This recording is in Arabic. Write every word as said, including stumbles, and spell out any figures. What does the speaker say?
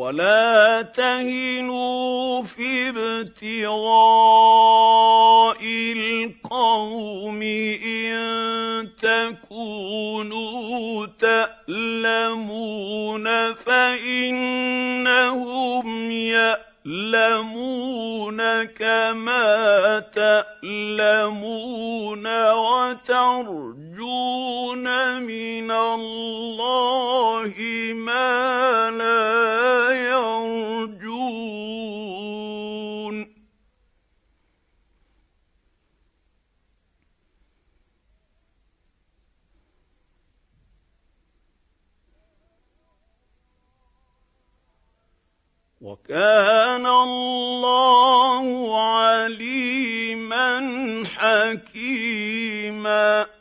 ولا تهنوا في ابتغاء القوم إن تكونوا تألمون فإنهم يألمون كما تألمون وترجون من الله ما لا يرجون. وكان الله عليما حكيما.